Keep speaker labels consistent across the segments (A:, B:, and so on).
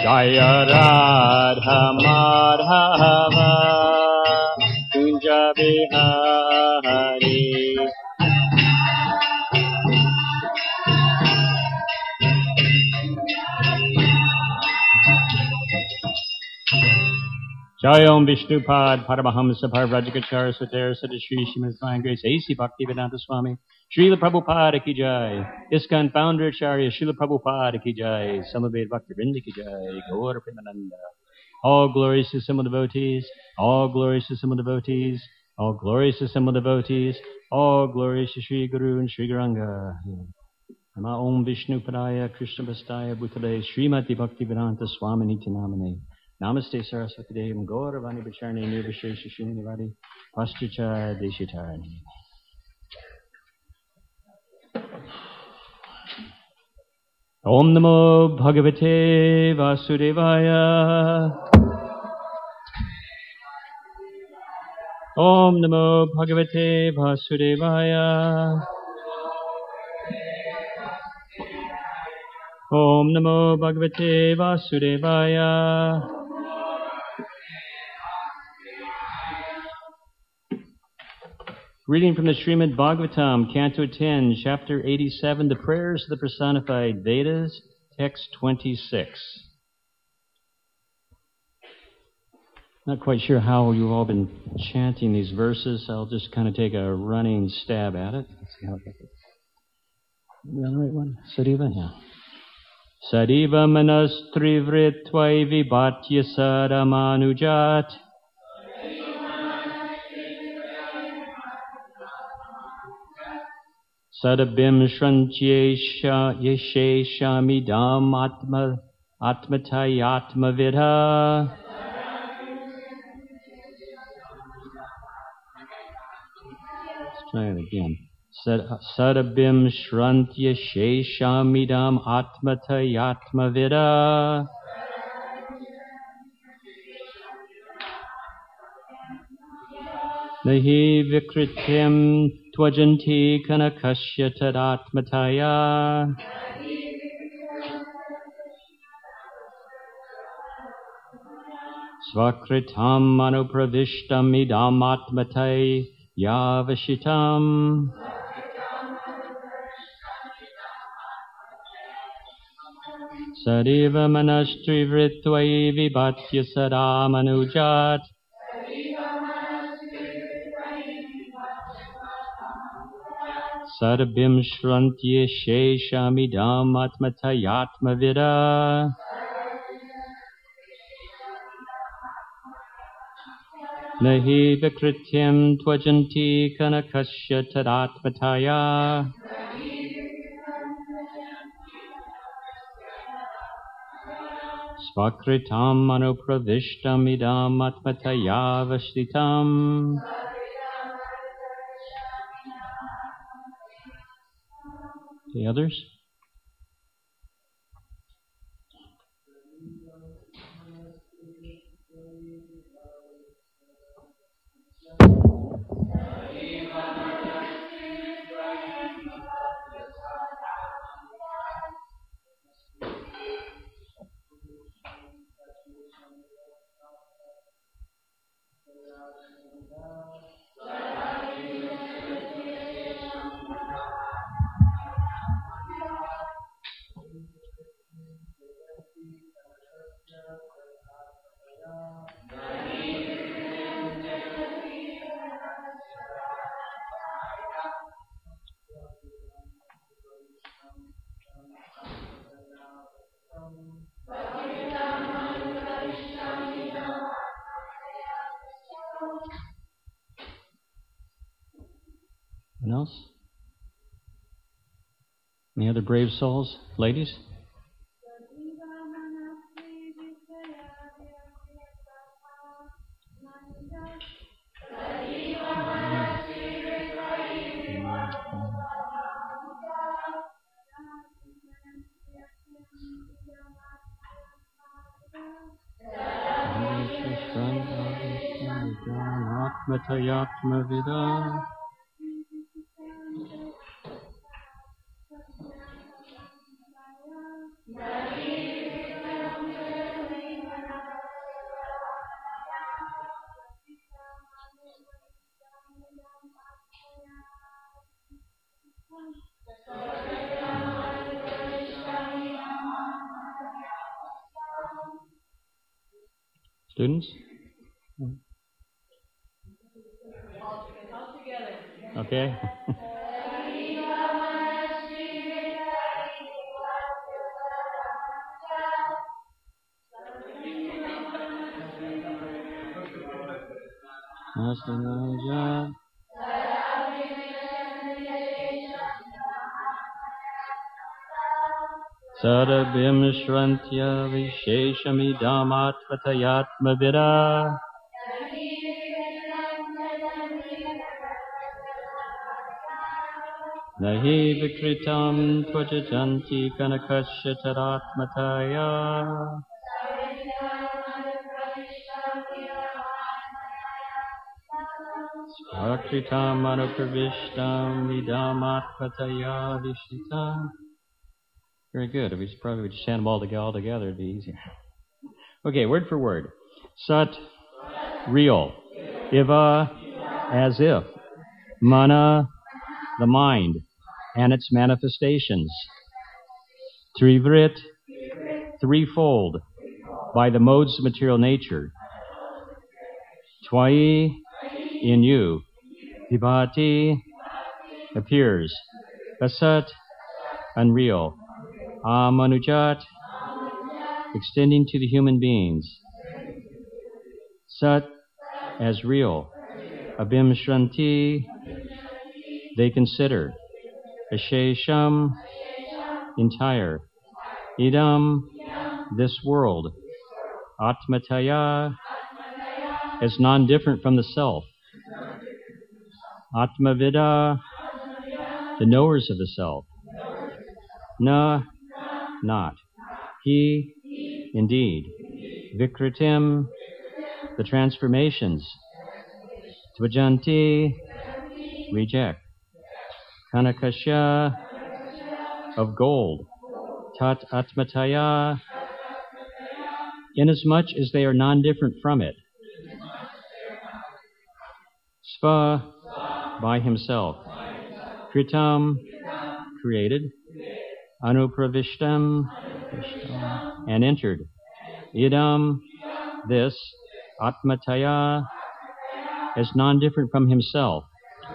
A: Jaya Radha Madhava Kunja Bihari. Jai Om Vishnupad Paramahamsa Parvrajagachara Sutera Sada Shri Srimad Divine Grace A.C. Bhaktivedanta Swami Srila Prabhupada Ki Jai ISKCON Founder Acharya Srila Prabhupada Ki Jai Samaved Bhaktivinoda Ki Jai Gaur Premananda. All glories to simple devotees, all glories to simple devotees, all glories to simple devotees, all glories to Sri Guru and Sri Gauranga. Nama Om Vishnupadaya Krishna Bhastaya Bhutale Srimati Bhaktivedanta Swami Nityanamane. Namaste Saraswati Devam Gauravani Bacharni Nirvishesha Srinivadi Pastucha Deshitarani. Om Namo Bhagavate Vasudevaya. Om Namo Bhagavate Vasudevaya. Om Namo Bhagavate Vasudevaya. Reading from the Srimad Bhagavatam, Canto 10, Chapter 87, the Prayers of the Personified Vedas, Text 26. Not quite sure how you've all been chanting these verses. I'll just kind of take a running stab at it. Let's see how it goes. Are we on the right one? Sadiva? Yeah. Sadiva manastrivritvai vibatya sadamanujat. Sadabim shrantyeshamidam atmatayatma vidha. Let's try it again. Sadabim shrantyeshamidam atmatayatma vidha. Nahi vikrityam tvajanti kanakashya tadatmataya. Svakritam manupravishtam idam atmatai yavashitam. Sadiva manastri vritvai vibatya sadamanujat. Sadabim shrantye sheshamidam atmatayatma vida. Nahi vikrityam tvajanti kanakashya tadatmataya. Svakritam manupravishtam idam atmataya vashtitam. The others? Anyone else? Any other brave souls? Ladies? Atmatayatma vida. Students? Okay. Sarabhim Shrantya Visheshamidamatvatayaatmavida Nahi Vikritam Tvajajanti Kanakashataratmataya Svakritam Anupravishtam Vidamatvataya Vishitam. Very good. If we probably just chant them all together, it'd be easier. Okay, word for word. Sat, real. Iva, as if. Mana, the mind, and its manifestations. Trivrit, threefold, by the modes of material nature. Tvai, in you. Vibhati, appears. Asat, unreal. Amanujat, extending to the human beings. Sat, as real. Abhim Shranti, they consider. Ashesham, entire. Idam, this world. Atmataya, as non-different from the self. Atmavida, the knowers of the self. Na, not. He, indeed. Vikritim, the transformations. Tvajanti, reject. Kanakasya, of gold. Tat atmataya, inasmuch as they are non-different from it. Sva, by himself. Kritam, created. Anupravishtam, and entered. Idam, this. Atmataya, as non-different from himself.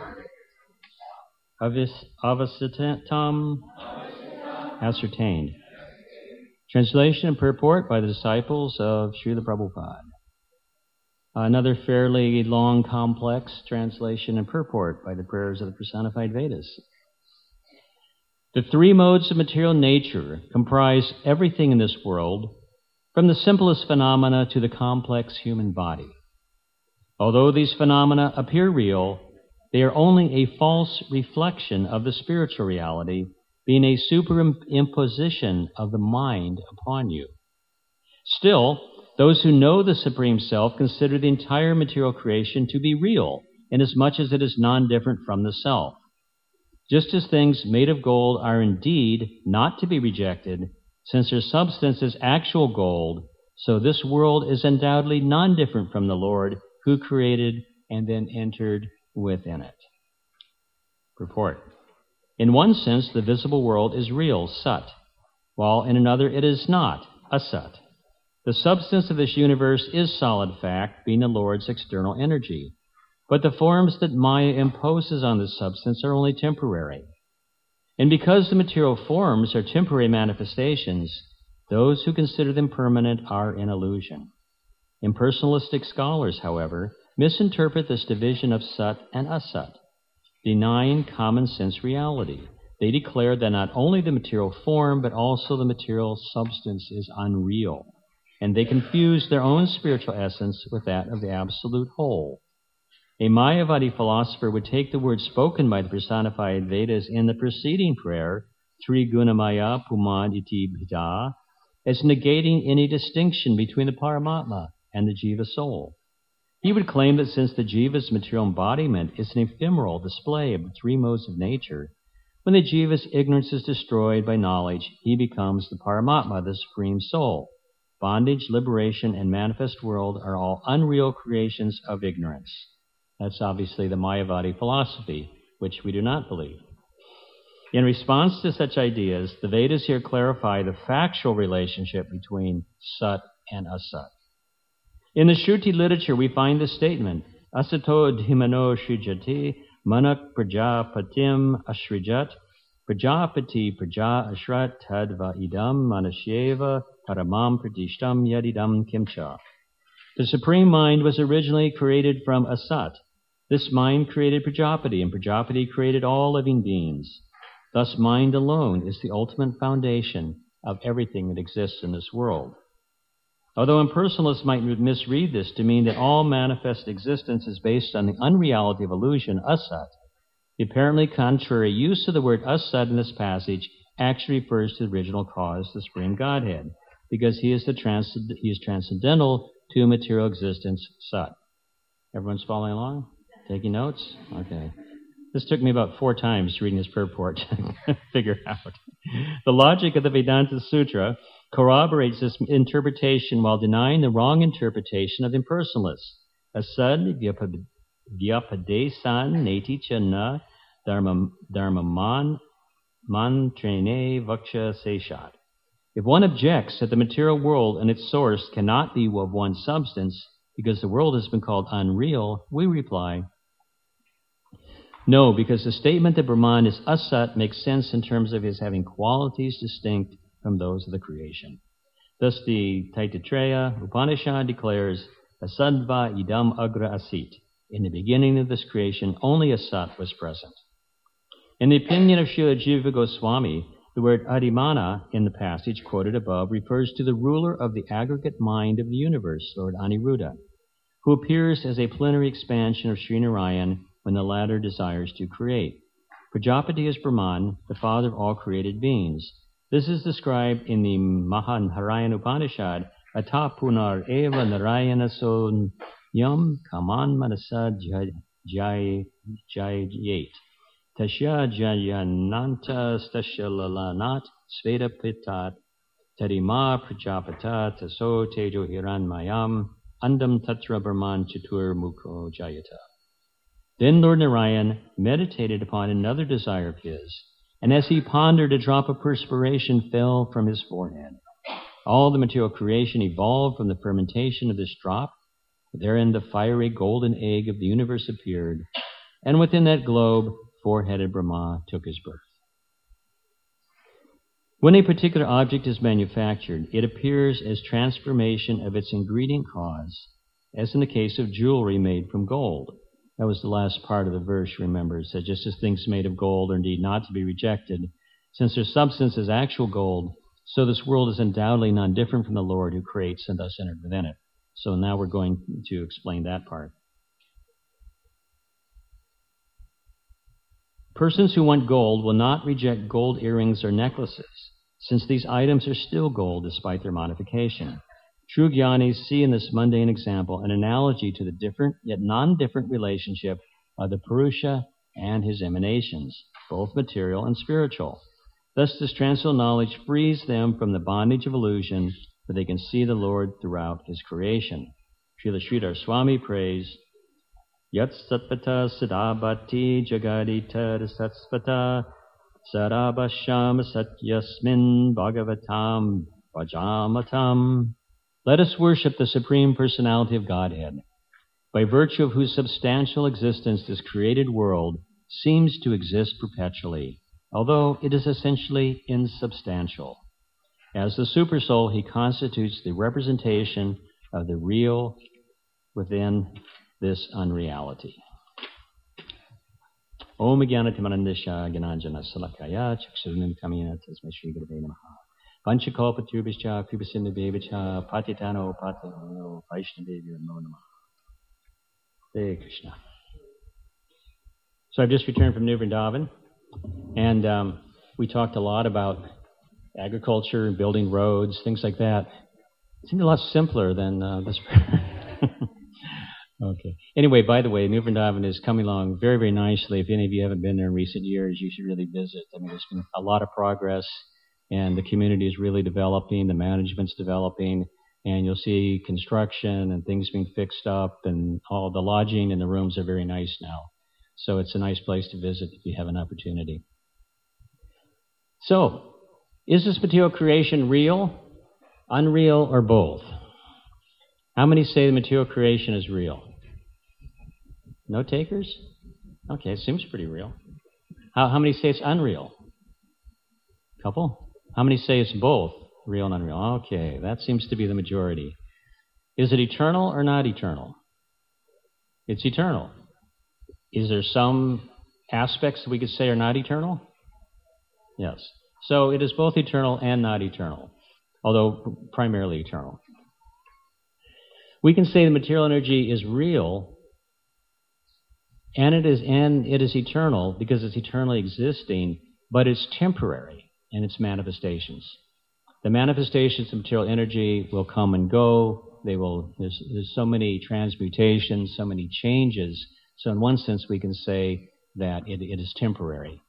A: Avasitam, ascertained. Translation and purport by the disciples of Srila Prabhupada. Another fairly long, complex translation and purport by the prayers of the personified Vedas. The three modes of material nature comprise everything in this world, from the simplest phenomena to the complex human body. Although these phenomena appear real, they are only a false reflection of the spiritual reality, being a superimposition of the mind upon you. Still, those who know the Supreme Self consider the entire material creation to be real, inasmuch as it is non-different from the Self. Just as things made of gold are indeed not to be rejected, since their substance is actual gold, so this world is undoubtedly non-different from the Lord who created and then entered within it. Purport. In one sense, the visible world is real, sat, while in another it is not, asat. The substance of this universe is solid fact, being the Lord's external energy. But the forms that Maya imposes on this substance are only temporary. And because the material forms are temporary manifestations, those who consider them permanent are in illusion. Impersonalistic scholars, however, misinterpret this division of sat and asat, denying common sense reality. They declare that not only the material form, but also the material substance is unreal, and they confuse their own spiritual essence with that of the absolute whole. A Mayavadi philosopher would take the words spoken by the personified Vedas in the preceding prayer, Trigunamaya Pumad iti bhida, as negating any distinction between the Paramatma and the Jiva soul. He would claim that since the Jiva's material embodiment is an ephemeral display of the three modes of nature, when the Jiva's ignorance is destroyed by knowledge, he becomes the Paramatma, the Supreme Soul. Bondage, liberation, and manifest world are all unreal creations of ignorance. That's obviously the Mayavadi philosophy, which we do not believe. In response to such ideas, the Vedas here clarify the factual relationship between sat and asat. In the Shruti literature, we find this statement, Asato dhimano shrijati manak prajapatim ashrijat prajapati praja ashrat tadva idam manasheva paramam pratishtam yadidam kimcha. The Supreme Mind was originally created from Asat. This mind created Prajapati, and Prajapati created all living beings. Thus, mind alone is the ultimate foundation of everything that exists in this world. Although impersonalists might misread this to mean that all manifest existence is based on the unreality of illusion, Asat, the apparently contrary use of the word Asat in this passage actually refers to the original cause, the Supreme Godhead, because he is transcendental to material existence, Sat. Everyone's following along? Taking notes? Okay. This took me about 4 times reading this purport to figure out. The logic of the Vedanta Sutra corroborates this interpretation while denying the wrong interpretation of impersonalists. Asad vyapadesan neti channa dharmaman mantrene vaksha seshat. If one objects that the material world and its source cannot be of one substance because the world has been called unreal, we reply, no, because the statement that Brahman is asat makes sense in terms of his having qualities distinct from those of the creation. Thus the Taittiriya Upanishad declares, Asadva idam agra asit. In the beginning of this creation, only Asat was present. In the opinion of Srila Jiva Goswami, the word Adimana in the passage quoted above refers to the ruler of the aggregate mind of the universe, Lord Aniruddha, who appears as a plenary expansion of Srinarayan when the latter desires to create. Prajapati is Brahman, the father of all created beings. This is described in the Mahanarayan Upanishad, Ata punar eva narayana son yam kaman manasa jayet. Tasya jayananta stashalanat sveda pitat tadima prajapata taso tejo hiranmayam andam tatra brahman chatur mukho jayata. Then Lord Narayan meditated upon another desire of his, and as he pondered, a drop of perspiration fell from his forehead. All the material creation evolved from the fermentation of this drop. Therein the fiery golden egg of the universe appeared, and within that globe, four-headed Brahma took his birth. When a particular object is manufactured, it appears as transformation of its ingredient cause, as in the case of jewelry made from gold. That was the last part of the verse, remember. It said, just as things made of gold are indeed not to be rejected, since their substance is actual gold, so this world is undoubtedly none different from the Lord who creates and thus entered within it. So now we're going to explain that part. Persons who want gold will not reject gold earrings or necklaces, since these items are still gold despite their modification. True Jnanis see in this mundane example an analogy to the different yet non-different relationship of the Purusha and his emanations, both material and spiritual. Thus this transcendental knowledge frees them from the bondage of illusion, for they can see the Lord throughout his creation. Srila Sridhar Swami prays, Yat satpata sadabhati jagadita satspata sarabhasham satyasmin bhagavatam vajamatam. Let us worship the Supreme Personality of Godhead, by virtue of whose substantial existence this created world seems to exist perpetually, although it is essentially insubstantial. As the Supersoul, he constitutes the representation of the real within this unreality. Om Jnanatimanandasya Gyananjana Salakaya Chakshurunam Kamina Tasmai Shri Gurave Namaha. Panchakalpaturubhischa Kripasindhudevacha Patitano Patino Vaishnavevyo Namo Namaha. Hare Krishna. So I've just returned from New Vrindavan, and we talked a lot about agriculture, building roads, things like that. It seemed a lot simpler than this. Okay. Anyway, by the way, New Vrindavan is coming along very, very nicely. If any of you haven't been there in recent years, you should really visit. I mean, there's been a lot of progress, and the community is really developing, the management's developing, and you'll see construction and things being fixed up, and all the lodging and the rooms are very nice now. So it's a nice place to visit if you have an opportunity. So, is this material creation real, unreal, or both? How many say the material creation is real? No takers? Okay, it seems pretty real. How many say it's unreal? Couple? How many say it's both real and unreal? Okay, that seems to be the majority. Is it eternal or not eternal? It's eternal. Is there some aspects that we could say are not eternal? Yes. So it is both eternal and not eternal, although primarily eternal. We can say the material energy is real, and it is eternal because it's eternally existing, but it's temporary in its manifestations. The manifestations of material energy will come and go. There's so many transmutations, so many changes. So in one sense, we can say that it is temporary.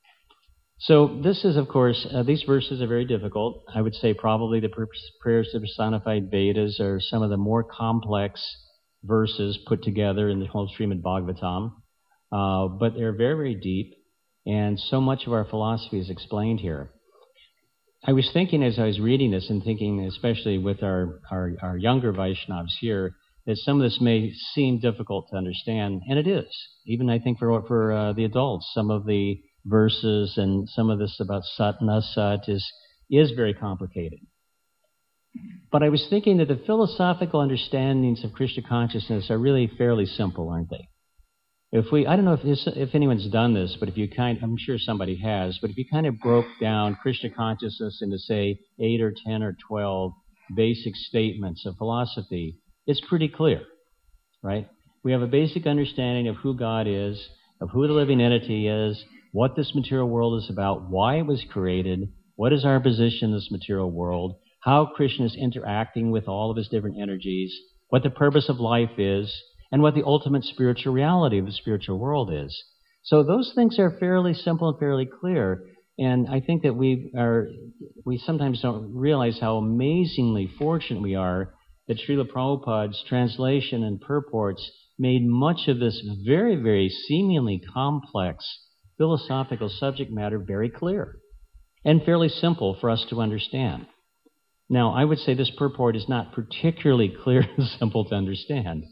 A: So this is, of course, these verses are very difficult. I would say probably the prayers of personified Vedas are some of the more complex verses put together in the whole Srimad Bhagavatam. But they're very, very deep, and so much of our philosophy is explained here. I was thinking as I was reading this, and thinking especially with our younger Vaishnavas here, that some of this may seem difficult to understand, and it is. Even I think for the adults, some of the verses and some of this about Sat and Asat is very complicated. But I was thinking that the philosophical understandings of Krishna consciousness are really fairly simple, aren't they? I don't know if anyone's done this, but I'm sure somebody has, but if you kind of broke down Krishna consciousness into, say, 8 or 10 or 12 basic statements of philosophy, it's pretty clear, right? We have a basic understanding of who God is, of who the living entity is, what this material world is about, why it was created, what is our position in this material world, how Krishna is interacting with all of his different energies, what the purpose of life is, and what the ultimate spiritual reality of the spiritual world is. So those things are fairly simple and fairly clear, and I think that we sometimes don't realize how amazingly fortunate we are that Srila Prabhupada's translation and purports made much of this very, very seemingly complex philosophical subject matter very clear and fairly simple for us to understand. Now, I would say this purport is not particularly clear and simple to understand.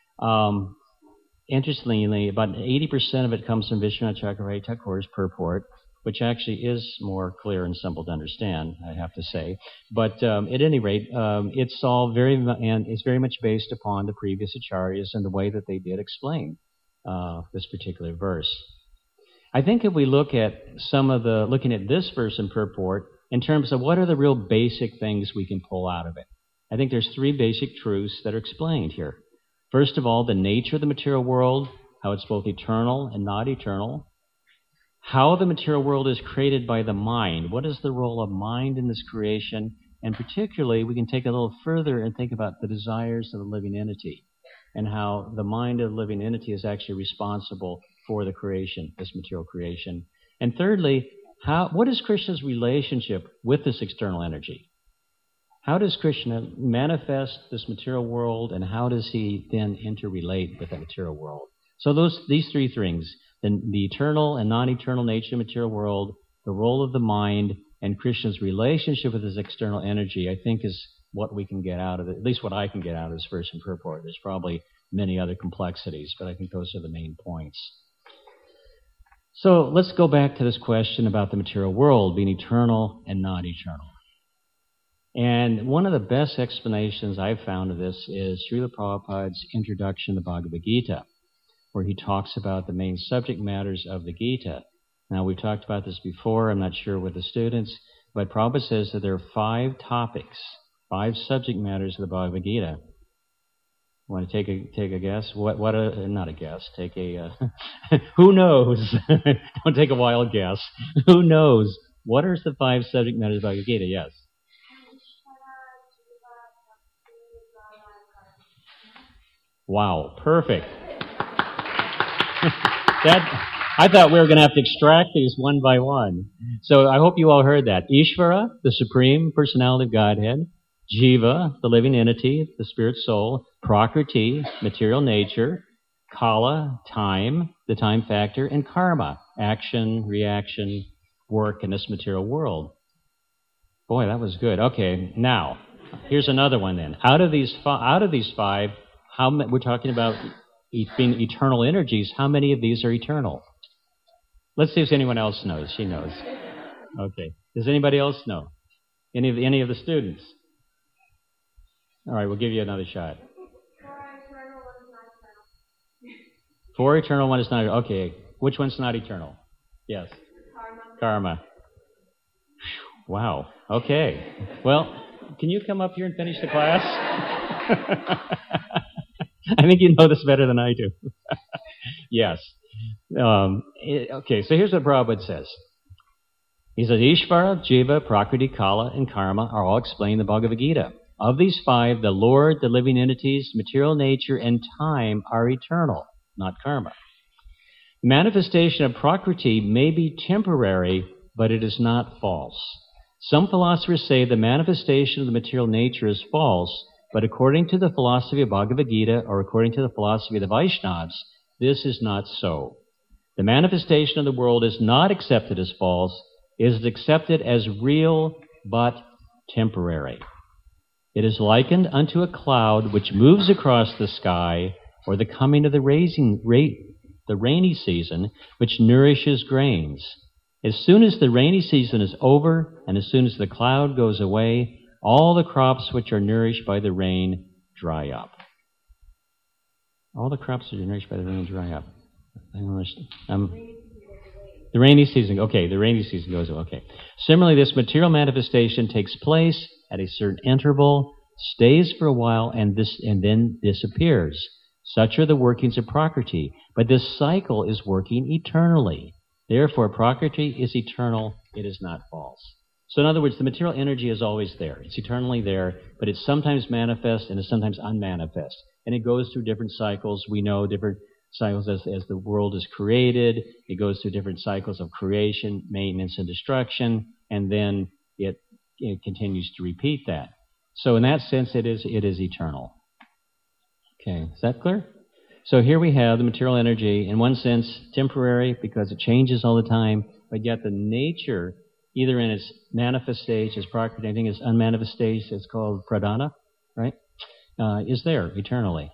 A: Interestingly, about 80% of it comes from Vishwanath Chakravarti Thakur's purport, which actually is more clear and simple to understand, I have to say. But at any rate, it's very much based upon the previous acharyas and the way that they did explain this particular verse. I think if we look at looking at this verse and purport in terms of what are the real basic things we can pull out of it, I think there's 3 basic truths that are explained here. First of all, the nature of the material world, how it's both eternal and not eternal. How the material world is created by the mind. What is the role of mind in this creation? And particularly, we can take a little further and think about the desires of the living entity and how the mind of the living entity is actually responsible for the creation, this material creation. And thirdly, what is Krishna's relationship with this external energy? How does Krishna manifest this material world, and how does he then interrelate with the material world? So these 3 things, the eternal and non-eternal nature of the material world, the role of the mind, and Krishna's relationship with his external energy, I think is what we can get out of it, at least what I can get out of this verse and purport. There's probably many other complexities, but I think those are the main points. So let's go back to this question about the material world being eternal and not eternal. And one of the best explanations I've found of this is Srila Prabhupada's introduction to the Bhagavad Gita, where he talks about the main subject matters of the Gita. Now, we've talked about this before. I'm not sure with the students, but Prabhupada says that there are 5 topics, 5 subject matters of the Bhagavad Gita. Want to take a guess? Not a guess. Take a who knows? Don't take a wild guess. Who knows? What are the 5 subject matters of the Bhagavad Gita? Yes. Wow, perfect. I thought we were going to have to extract these one by one. So I hope you all heard that. Ishvara, the Supreme Personality of Godhead. Jiva, the living entity, the spirit soul. Prakriti, material nature. Kala, time, the time factor. And karma, action, reaction, work in this material world. Boy, that was good. Okay, now, Here's another one then. Out of these five, we're talking about being eternal energies. How many of these are eternal? Let's see if anyone else knows. She knows. Okay. Does anybody else know? Any of the students? All right, we'll give you another shot. 4 eternal, 1 is not. Okay. Which one's not eternal? Yes. Karma. Wow. Okay. Well, can you come up here and finish the class? I think you know this better than I do. Yes. Okay, so here's what Prabhupada says. He says, Ishvara, Jiva, Prakriti, Kala, and Karma are all explained in the Bhagavad Gita. Of these 5, the Lord, the living entities, material nature, and time are eternal, not karma. The manifestation of Prakriti may be temporary, but it is not false. Some philosophers say the manifestation of the material nature is false, but according to the philosophy of Bhagavad Gita, or according to the philosophy of the Vaishnavas, this is not so. The manifestation of the world is not accepted as false. It is accepted as real, but temporary. It is likened unto a cloud which moves across the sky, or the coming of the rainy season, which nourishes grains. As soon as the rainy season is over, and as soon as the cloud goes away, all the crops which are nourished by the rain dry up. All the crops that are nourished by the rain dry up. I don't understand. The rainy season, okay, the rainy season goes away, okay. Similarly, this material manifestation takes place at a certain interval, stays for a while, and then disappears. Such are the workings of Prakriti. But this cycle is working eternally. Therefore, Prakriti is eternal. It is not false. So in other words, the material energy is always there. It's eternally there, but it's sometimes manifest and it's sometimes unmanifest. And it goes through different cycles. We know different cycles as the world is created. It goes through different cycles of creation, maintenance, and destruction, and then it continues to repeat that. So in that sense, it is eternal. Okay, is that clear? So here we have the material energy, in one sense, temporary because it changes all the time, but yet the nature, either in its manifest stage as Prakriti, I think its unmanifest stage, it's called Pradhana, right, is there eternally.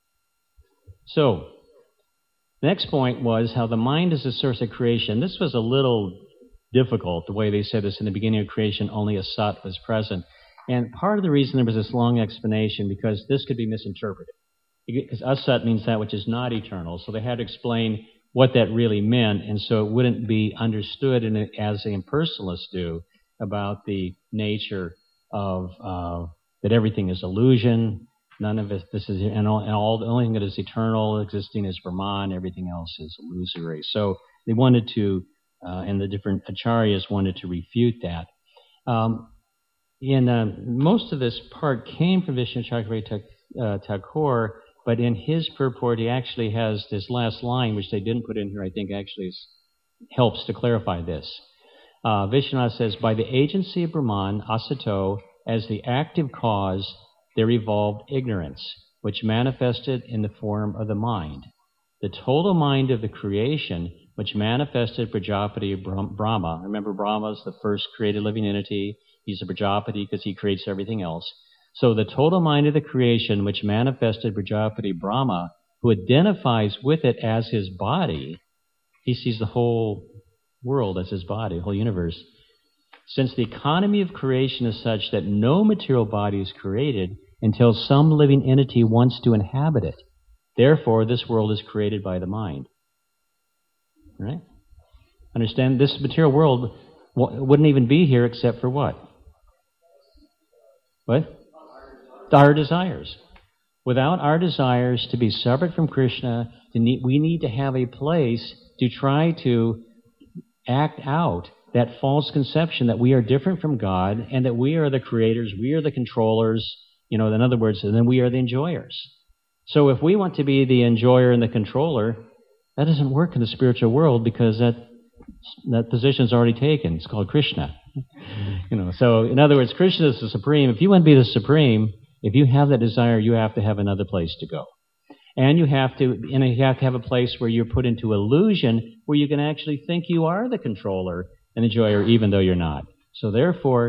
A: So, the next point was how the mind is the source of creation. This was a little difficult, the way they said this in the beginning of creation, only a Sat was present. And part of the reason there was this long explanation, because this could be misinterpreted. Because asat means that which is not eternal, so they had to explain what that really meant, and so it wouldn't be understood as the impersonalists do about the nature of that everything is illusion. None of it. This is the only thing that is eternal, existing, is Brahman. Everything else is illusory. So they wanted to, and the different acharyas wanted to refute that. Most of this part came from Vishnu Chakravarti Thakur. But in his purport, he actually has this last line, which they didn't put in here, I think actually helps to clarify this. Vishwanath says, by the agency of Brahman, asato, as the active cause, there evolved ignorance, which manifested in the form of the mind. The total mind of the creation, which manifested Prajapati Brahma. Remember, Brahma is the first created living entity. He's a Prajapati because he creates everything else. So the total mind of the creation, which manifested Prajapati Brahma, who identifies with it as his body, he sees the whole world as his body, the whole universe. Since the economy of creation is such that no material body is created until some living entity wants to inhabit it, therefore this world is created by the mind. Right? Understand? This material world wouldn't even be here except for what? What? Our desires. Without our desires to be separate from Krishna, we need to have a place to try to act out that false conception that we are different from God and that we are the creators, we are the controllers, in other words, and then we are the enjoyers. So if we want to be the enjoyer and the controller, that doesn't work in the spiritual world because that position is already taken. It's called Krishna. So in other words, Krishna is the supreme. If you want to be the supreme, if you have that desire, you have to have another place to go. And you have to have a place where you're put into illusion where you can actually think you are the controller and enjoyer even though you're not. So therefore,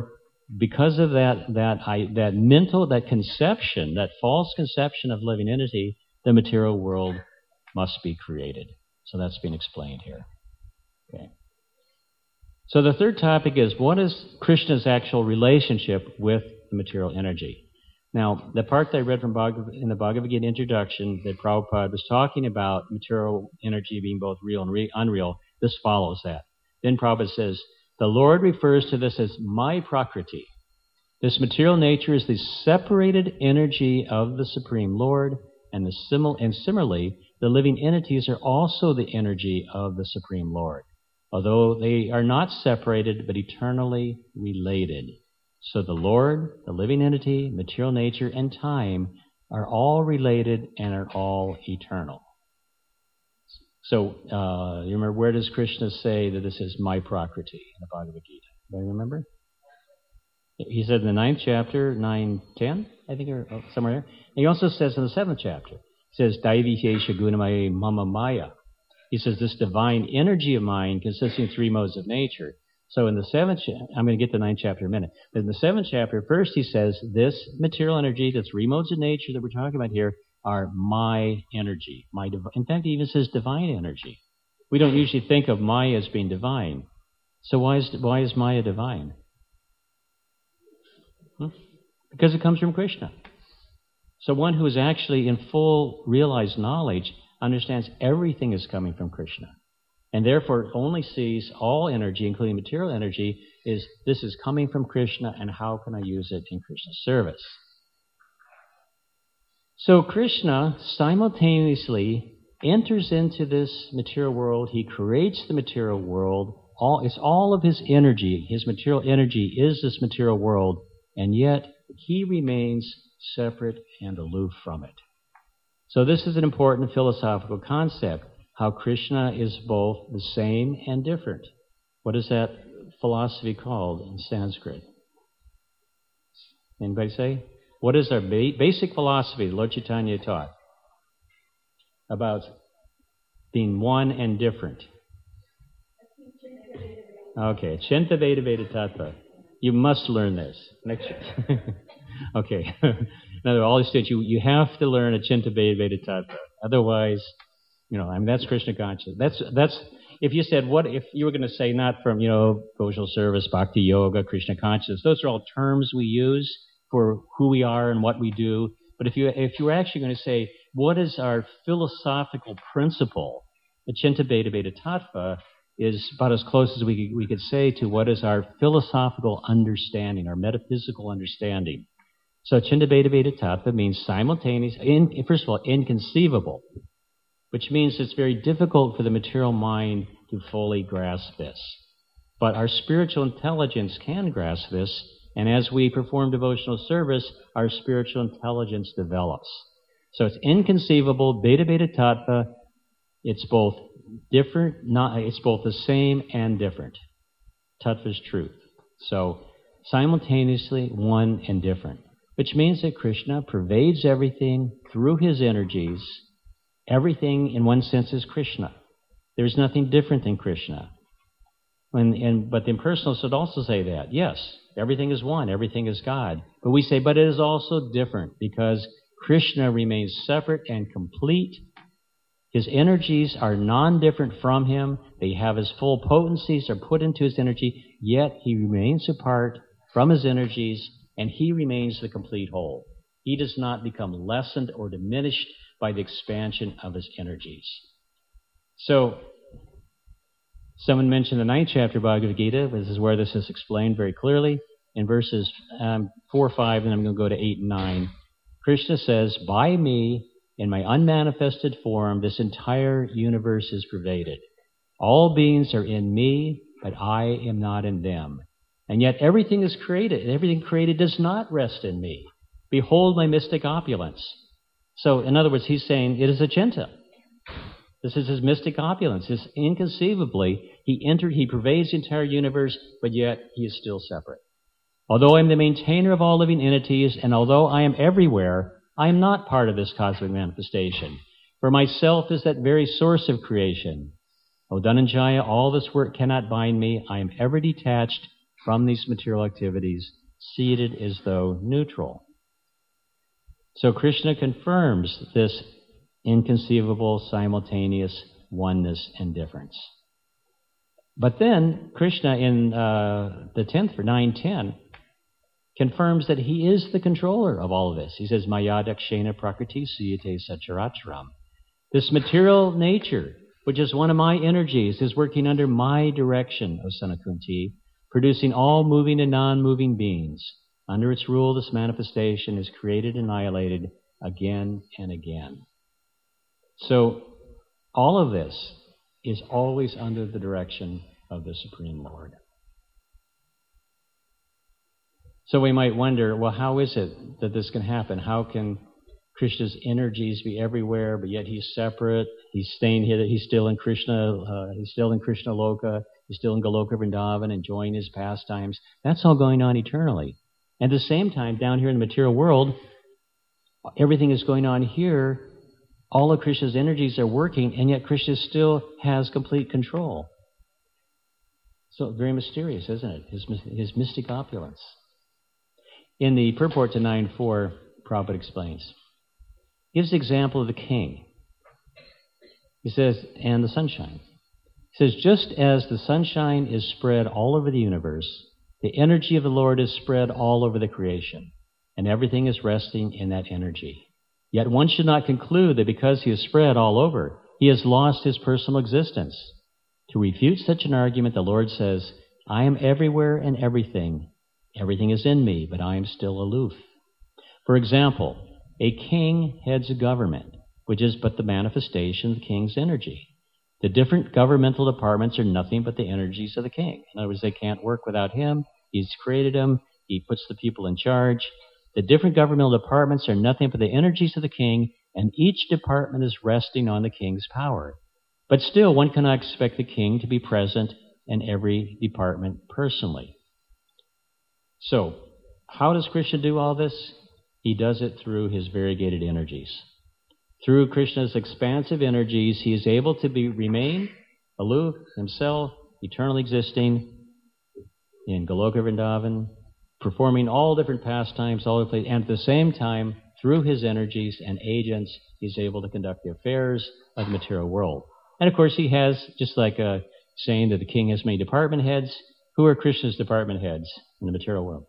A: because of that conception, that false conception of living entity, the material world must be created. So that's being explained here. Okay. So the third topic is, what is Krishna's actual relationship with the material energy? Now, the part that I read from in the Bhagavad Gita introduction that Prabhupada was talking about material energy being both real and unreal, this follows that. Then Prabhupada says, the Lord refers to this as my Prakriti. This material nature is the separated energy of the Supreme Lord, and similarly, the living entities are also the energy of the Supreme Lord, although they are not separated but eternally related. So the Lord, the living entity, material nature, and time are all related and are all eternal. So, you remember, where does Krishna say that this is my Prakriti in the Bhagavad Gita? Do you remember? He said in the 9th chapter, 9:10, I think, or somewhere there. And he also says in the 7th chapter, he says, Daivihesha gunamaye mama maya. He says this divine energy of mine consisting of 3 modes of nature. So in the 7th chapter, I'm going to get to the 9th chapter in a minute. But in the 7th chapter, first he says, this material energy, the 3 modes of nature that we're talking about here, are my energy. In fact, he even says divine energy. We don't usually think of Maya as being divine. So why is Maya divine? Because it comes from Krishna. So one who is actually in full realized knowledge understands everything is coming from Krishna, and therefore only sees all energy, including material energy, is this is coming from Krishna, and how can I use it in Krishna's service? So Krishna simultaneously enters into this material world. He creates the material world. It's all of his energy. His material energy is this material world, and yet he remains separate and aloof from it. So this is an important philosophical concept, how Krishna is both the same and different. What is that philosophy called in Sanskrit? Anybody say? What is our basic philosophy Lord Chaitanya taught about being one and different? Okay, Chinta Veda Veda Tattva. You must learn this. Next year. Okay. Now, all these students, you have to learn a Chinta Veda Veda Tattva. Otherwise, that's Krishna consciousness. That's if you said, what if you were going to say not from, devotional service, bhakti yoga, Krishna consciousness, those are all terms we use for who we are and what we do. But if you were actually going to say, what is our philosophical principle, the Chinta Veda Veda Tattva is about as close as we could say to what is our philosophical understanding, our metaphysical understanding. So Chinta Veda Veda Tattva means simultaneous, first of all, inconceivable, which means it's very difficult for the material mind to fully grasp this. But our spiritual intelligence can grasp this, and as we perform devotional service, our spiritual intelligence develops. So it's inconceivable, Veda Veda Tattva. It's both different, it's both the same and different. Tattva is truth. So simultaneously one and different, which means that Krishna pervades everything through his energies. Everything, in one sense, is Krishna. There's nothing different than Krishna. But the impersonalists would also say that, yes, everything is one, everything is God. But we say, but it is also different, because Krishna remains separate and complete. His energies are non-different from him. They have his full potencies are put into his energy, yet he remains apart from his energies, and he remains the complete whole. He does not become lessened or diminished by the expansion of his energies. So, someone mentioned the 9th chapter of Bhagavad Gita. This is where this is explained very clearly. In verses 4, 5, and I'm going to go to 8 and 9. Krishna says, by me, in my unmanifested form, this entire universe is pervaded. All beings are in me, but I am not in them. And yet everything is created, and everything created does not rest in me. Behold my mystic opulence. So, in other words, he's saying it is a Chinta. This is his mystic opulence. Inconceivably, he pervades the entire universe, but yet he is still separate. Although I am the maintainer of all living entities, and although I am everywhere, I am not part of this cosmic manifestation. For myself is that very source of creation. O Dhananjaya, all this work cannot bind me. I am ever detached from these material activities. seated as though neutral. So Krishna confirms this inconceivable, simultaneous oneness and difference. But then Krishna in the 10th, 9:10, confirms that he is the controller of all of this. He says, Maya dakshena prakriti suyate sacharacharam. This material nature, which is one of my energies, is working under my direction, O son of Kunti, producing all moving and non-moving beings. Under its rule, this manifestation is created and annihilated again and again. So all of this is always under the direction of the Supreme Lord. So we might wonder, well, how is it that this can happen? How can Krishna's energies be everywhere, but yet he's separate? He's staying here. He's still in Krishna. He's still in Krishna Loka. He's still in Goloka Vrindavan, enjoying his pastimes. That's all going on eternally. At the same time, down here in the material world, everything is going on here. All of Krishna's energies are working, and yet Krishna still has complete control. So very mysterious, isn't it? His mystic opulence. In the purport to 9.4, Prabhupada explains. Gives the example of the king. He says, and the sunshine. He says, just as the sunshine is spread all over the universe, the energy of the Lord is spread all over the creation, and everything is resting in that energy. Yet one should not conclude that because he is spread all over, he has lost his personal existence. To refute such an argument, the Lord says, I am everywhere and everything. Everything is in me, but I am still aloof. For example, a king heads a government, which is but the manifestation of the king's energy. The different governmental departments are nothing but the energies of the king. In other words, they can't work without him. He's created them. He puts the people in charge. The different governmental departments are nothing but the energies of the king, and each department is resting on the king's power. But still, one cannot expect the king to be present in every department personally. So, how does Krishna do all this? He does it through his variegated energies. Through Krishna's expansive energies, he is able to remain aloof, himself, eternally existing in Goloka Vrindavan, performing all different pastimes, all over the place, and at the same time, through his energies and agents, he's able to conduct the affairs of the material world. And of course, he has, just like saying that the king has many department heads. Who are Krishna's department heads in the material world?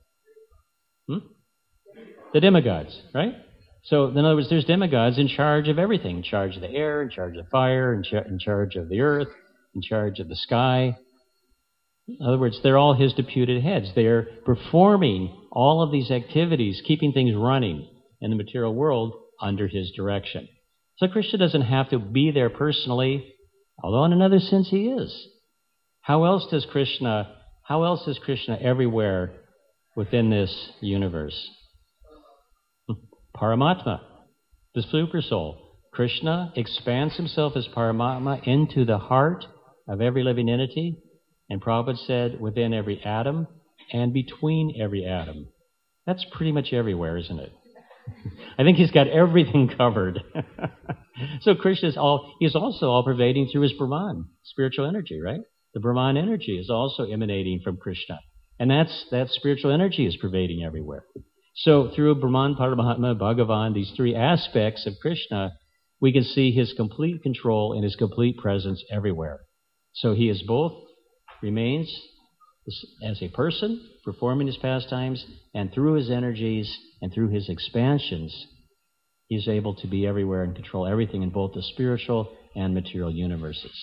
A: The demigods, right? So, in other words, there's demigods in charge of everything, in charge of the air, in charge of fire, in charge of the earth, in charge of the sky. In other words, they're all his deputed heads. They're performing all of these activities, keeping things running in the material world under his direction. So Krishna doesn't have to be there personally, although in another sense he is. How else is Krishna everywhere within this universe? Paramatma, the super soul. Krishna expands himself as Paramatma into the heart of every living entity, and Prabhupada said within every atom and between every atom. That's pretty much everywhere, isn't it? I think he's got everything covered. So Krishna's he's also all-pervading through his Brahman, spiritual energy, right? The Brahman energy is also emanating from Krishna. And that spiritual energy is pervading everywhere. So through Brahman, Paramatma, Bhagavan, these three aspects of Krishna, we can see his complete control and his complete presence everywhere. So he is both, remains as a person, performing his pastimes, and through his energies and through his expansions, he's able to be everywhere and control everything in both the spiritual and material universes.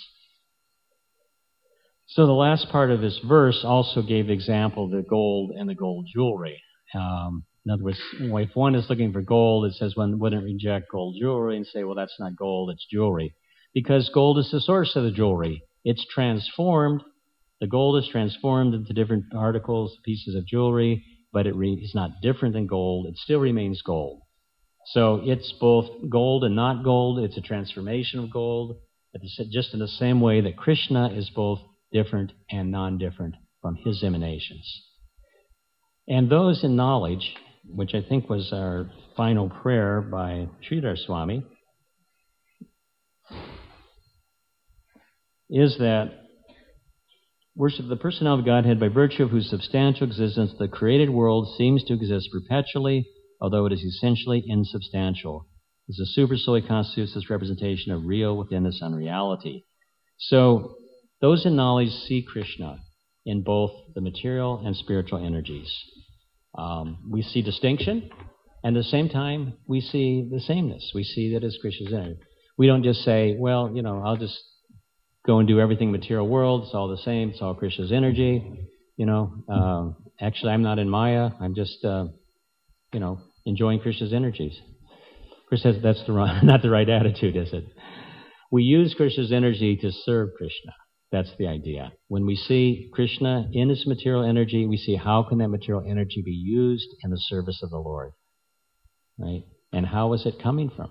A: So the last part of this verse also gave the example of the gold and the gold jewelry. In other words, if one is looking for gold, it says one wouldn't reject gold jewelry and say, well, that's not gold, it's jewelry. Because gold is the source of the jewelry. It's transformed. The gold is transformed into different articles, pieces of jewelry, but it's not different than gold. It still remains gold. So it's both gold and not gold. It's a transformation of gold, just in the same way that Krishna is both different and non-different from his emanations. And those in knowledge, which I think was our final prayer by Sridhar Swami, is that worship the personality of Godhead by virtue of whose substantial existence the created world seems to exist perpetually, although it is essentially insubstantial. As the supersoul constitutes this representation of real within this unreality. So, those in knowledge see Krishna in both the material and spiritual energies. We see distinction, and at the same time, we see the sameness. We see that as Krishna's energy. We don't just say, well, I'll just go and do everything in the material world. It's all the same. It's all Krishna's energy. Actually, I'm not in Maya. I'm just, enjoying Krishna's energies. Krishna says that's not the right attitude, is it? We use Krishna's energy to serve Krishna. That's the idea. When we see Krishna in his material energy, we see how can that material energy be used in the service of the Lord, right? And how is it coming from?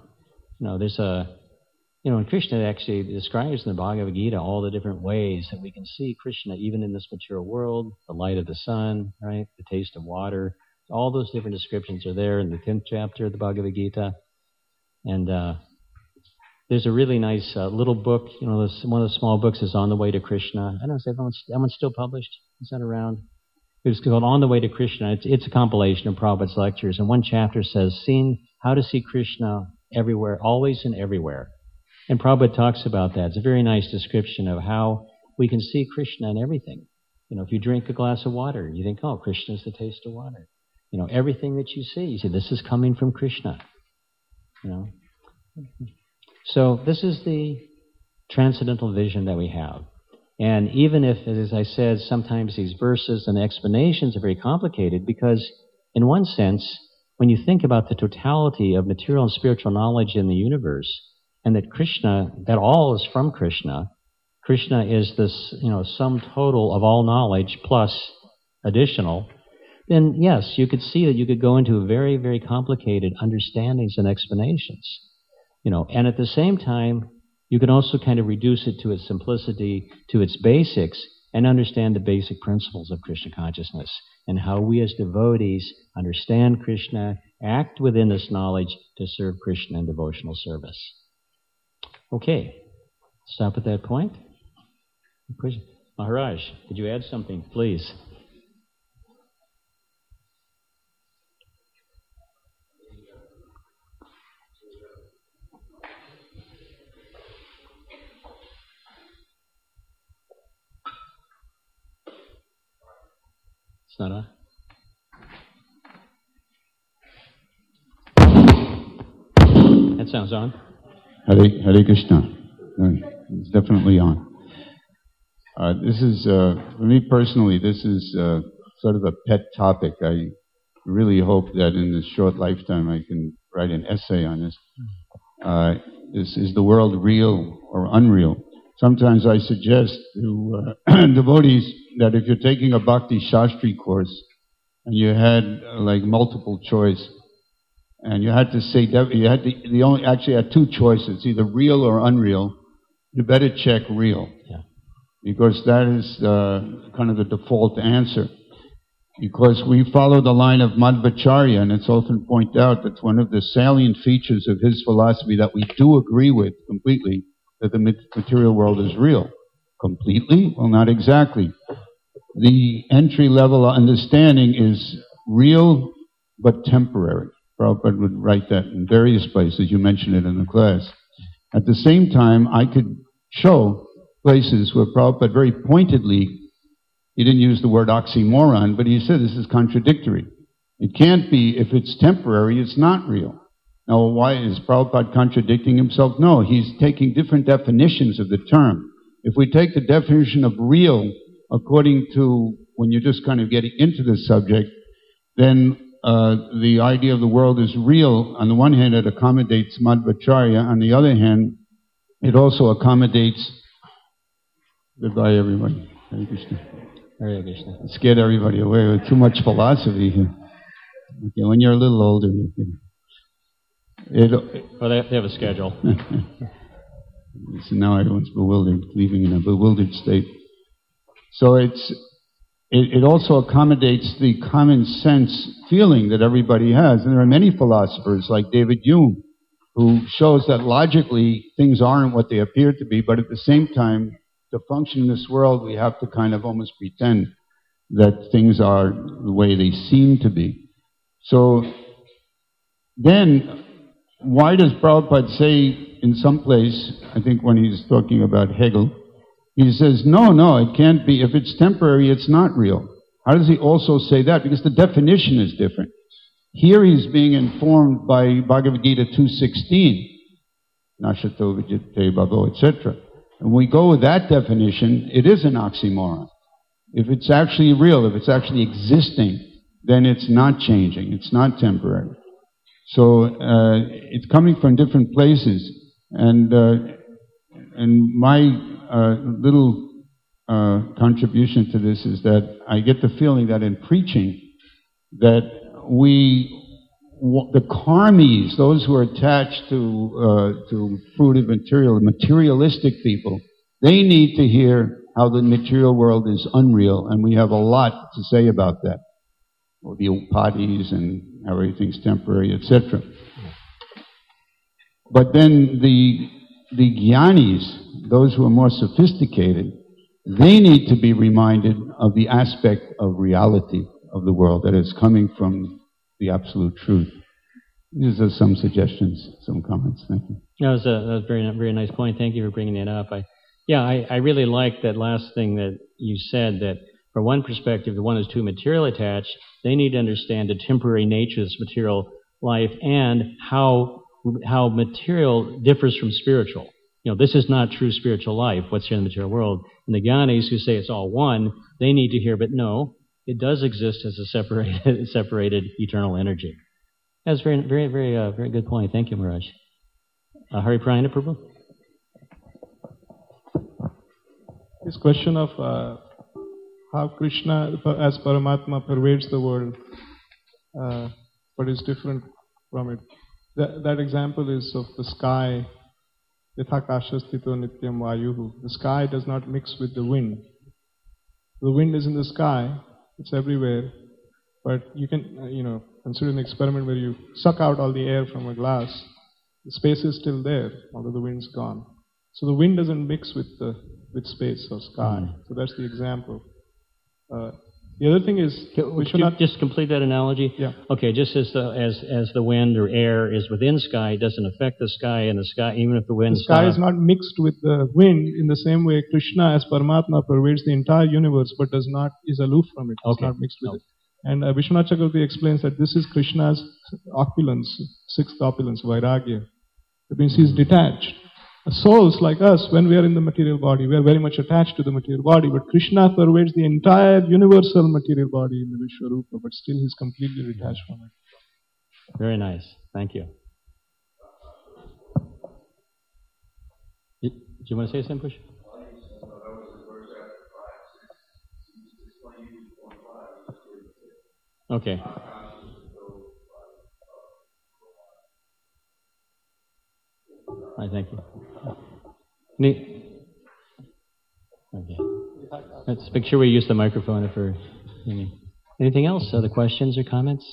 A: And Krishna actually describes in the Bhagavad Gita all the different ways that we can see Krishna even in this material world, the light of the sun, right? The taste of water. All those different descriptions are there in the 10th chapter of the Bhagavad Gita. And there's a really nice little book, one of the small books is On the Way to Krishna. I don't know if that one's still published. Is that around? It's called On the Way to Krishna. It's a compilation of Prabhupada's lectures. And one chapter says, seeing how to see Krishna everywhere, always and everywhere. And Prabhupada talks about that. It's a very nice description of how we can see Krishna in everything. If you drink a glass of water, you think, oh, Krishna's the taste of water. Everything that you see, this is coming from Krishna. So this is the transcendental vision that we have. And even if, as I said, sometimes these verses and explanations are very complicated, because in one sense, when you think about the totality of material and spiritual knowledge in the universe, and that Krishna, that all is from Krishna, Krishna is this, sum total of all knowledge plus additional, then yes, you could see that you could go into very, very complicated understandings and explanations. And at the same time, you can also kind of reduce it to its simplicity, to its basics, and understand the basic principles of Krishna consciousness and how we as devotees understand Krishna, act within this knowledge to serve Krishna in devotional service. Okay, stop at that point. Maharaj, could you add something, please? It's not on? That sounds on.
B: Hare Krishna. It's definitely on. This is, for me personally, this is sort of a pet topic. I really hope that in this short lifetime I can write an essay on this. Is the world real or unreal? Sometimes I suggest to devotees that if you're taking a Bhakti Shastri course and you had multiple choice, and you had to say you only actually had two choices, either real or unreal, you better check real.
A: Yeah.
B: Because that is kind of the default answer. Because we follow the line of Madhvacharya, and it's often pointed out that one of the salient features of his philosophy that we do agree with completely, that the material world is real. Completely? Well, not exactly. The entry-level understanding is real but temporary. Prabhupada would write that in various places. You mentioned it in the class. At the same time, I could show places where Prabhupada very pointedly, he didn't use the word oxymoron, but he said this is contradictory. It can't be, if it's temporary, it's not real. Now, why is Prabhupada contradicting himself? No, he's taking different definitions of the term. If we take the definition of real according to when you're just kind of getting into the subject, then the idea of the world is real. On the one hand, it accommodates Madhvacharya. On the other hand, it also accommodates... Goodbye, everybody. Hare Krishna.
A: Hare Krishna.
B: It scared everybody away with too much philosophy here. Okay, when you're a little older, you can...
A: Well, they have a schedule.
B: So now everyone's bewildered, leaving in a bewildered state. So it also accommodates the common sense feeling that everybody has. And there are many philosophers like David Hume who shows that logically things aren't what they appear to be, but at the same time to function in this world, we have to kind of almost pretend that things are the way they seem to be. So then, why does Prabhupada say in some place, I think when he's talking about Hegel, he says, no, it can't be. If it's temporary, it's not real. How does he also say that? Because the definition is different. Here he's being informed by Bhagavad Gita 2:16, Nashato Vijite Bhavo, etc. And we go with that definition, it is an oxymoron. If it's actually real, if it's actually existing, then it's not changing, it's not temporary. So it's coming from different places. And my little contribution to this is that I get the feeling that in preaching, that the karmis, those who are attached to fruitive material, materialistic people, they need to hear how the material world is unreal, and we have a lot to say about that. Or the upadhis and how everything's temporary, etc. But then the jnanis, those who are more sophisticated, they need to be reminded of the aspect of reality of the world that is coming from the absolute truth. These are some suggestions, some comments. Thank you.
A: That was a very, very nice point. Thank you for bringing that up. I really like that last thing that you said, that from one perspective, the one who's too material attached, they need to understand the temporary nature of this material life and how material differs from spiritual. This is not true spiritual life, what's here in the material world. And the jnanis who say it's all one, they need to hear, but no, it does exist as a separated eternal energy. That's very, very, very good point. Thank you, Maharaj. Hari Prayana Prabhu?
C: This question of how Krishna as Paramatma pervades the world, but is different from it. That example is of the sky. Yathakasha sthito nityam vayuhu. The sky does not mix with the wind. The wind is in the sky, it's everywhere, but you can, consider an experiment where you suck out all the air from a glass. The space is still there, although the wind's gone. So the wind doesn't mix with space or sky. So that's the example. The other thing is, we should not
A: just complete that analogy.
C: Yeah.
A: Okay, just as the wind or air is within sky, it doesn't affect the sky, and the sky, even if the wind.
C: The sky is not mixed with the wind in the same way Krishna as Paramatma pervades the entire universe, but is aloof from it. It's not mixed with it. And Vishwanath Chakravarti explains that this is Krishna's opulence, sixth opulence, vairagya. It means he's detached. Souls like us, when we are in the material body, we are very much attached to the material body, but Krishna pervades the entire universal material body in the Vishwarupa, but still he's completely detached from it.
A: Very nice. Thank you. Do you want to say something, Push? Okay. I thank you. Okay. Let's make sure we use the microphone for anything else. Other questions or comments?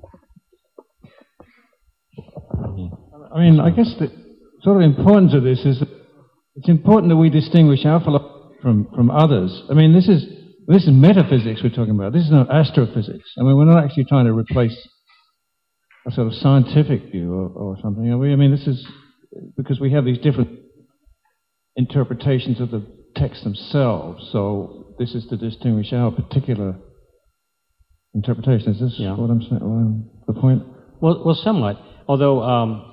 D: I guess the sort of importance of this is that it's important that we distinguish our philosophy from others. This is metaphysics we're talking about. This is not astrophysics. We're not actually trying to replace a sort of scientific view or something, are we? This is because we have these different interpretations of the text themselves. So this is to distinguish our particular interpretation. Is this what I'm saying? The point?
A: Well, somewhat. Although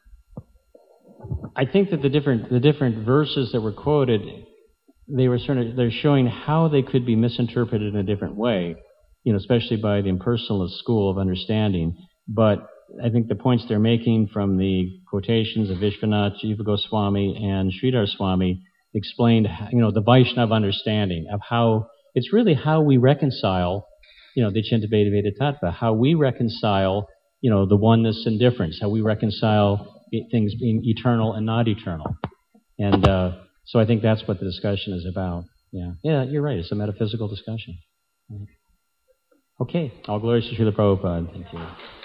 A: I think that the different verses that were quoted, they're showing how they could be misinterpreted in a different way. Especially by the impersonalist school of understanding. But I think the points they're making from the quotations of Vishwanath, Jiva Goswami, and Sridhar Swami explained, the Vaishnava understanding of how it's really how we reconcile, Dichinta Veda Veda Tattva, how we reconcile, the oneness and difference, how we reconcile things being eternal and not eternal. And so I think that's what the discussion is about. Yeah, you're right. It's a metaphysical discussion. Okay. All glories to Srila Prabhupada. Thank you.